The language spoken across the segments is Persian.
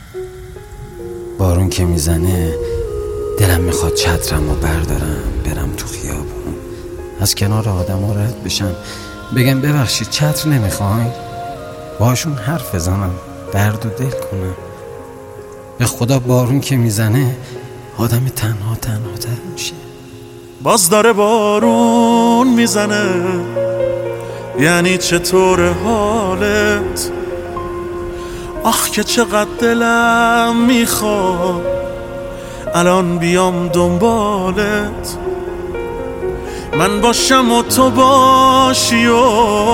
بارون که میزنه دلم میخواد چترم رو بردارم برم تو خیابون، از کنار آدم ها رد بشم، بگم ببخشید چتر نمیخواین، باشون حرف بزنم، درد و دل کنم. به خدا بارون که میزنه آدم تنها تر میشه. باز داره بارون میزنه، یعنی چطور حالت؟ آخ که چقدر دلم میخواد الان بیام دنبالت، من باشم و تو باشی و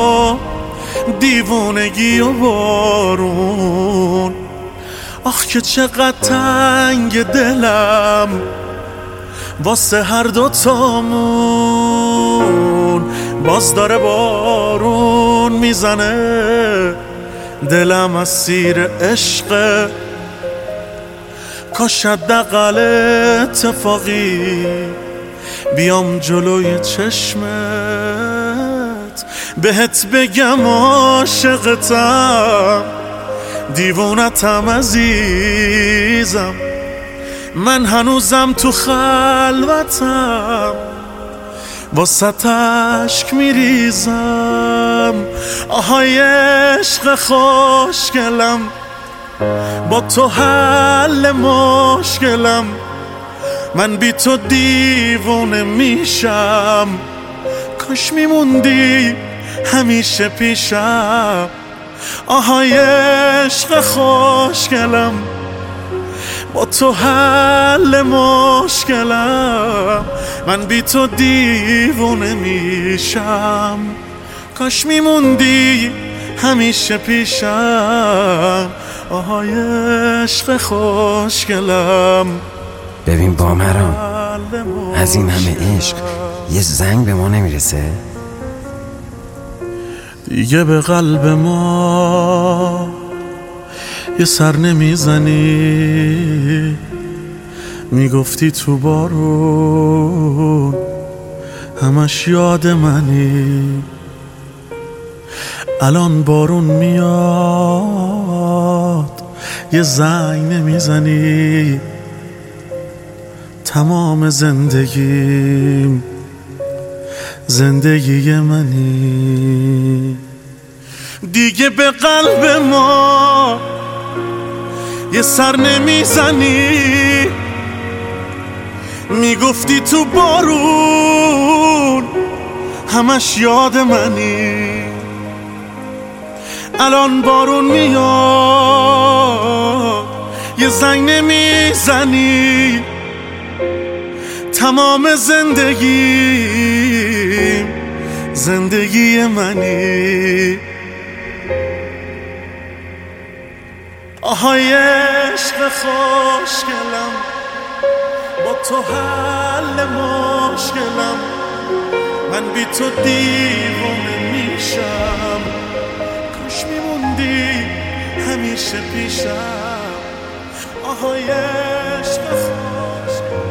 دیوونگی و بارون. آخ که چقدر تنگ دلم واسه هر دوتامون. باز داره بارون میزنه، دلم اسیر عشقه، کاش حداقل اتفاقی بیام جلوی چشمت بهت بگم عاشقتم، دیوونتم عزیزم، من هنوزم تو خلوتم، واسه اشک میریزم. آهای عشق خوشگلم، با تو حل مشکلم، من بی تو دیوونه میشم، کاش میموندی همیشه پیشم. آهای عشق خوشگلم، با تو حل مشکلم، من بی تو دیوونه میشم، کاش میموندی همیشه پیشم. آهای عشق خوشگلم. ببین بامرام، از این همه عشق یه زنگ به ما نمیرسه؟ دیگه به قلب ما یه سر نمیزنی، میگفتی تو بارون همش یاد منی، الان بارون میاد یه زنگ نمیزنی، تمام زندگیم زندگی منی. دیگه به قلب ما یه سر نمیزنی، میگفتی تو بارون همش یاد منی، الان بارون میاد یه زنگ نمیزنی، تمام زندگیم زندگی منی. آهای عشق خوشگلم، با تو حل مشکلم، من بی تو دیوونه میشم، کاش میموندی همیشه پیشم. آهای عشق خوشگلم.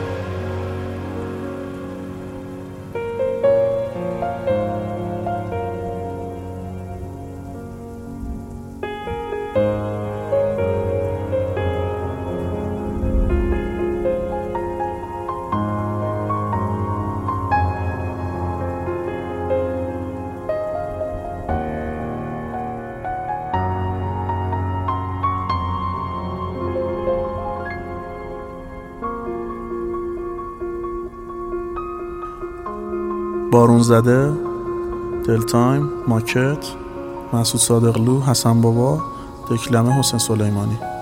بارون زده، دل تایم، ماکت، مسعود صادقلو، حسن بابا، دکلمه، حسین سلیمانی.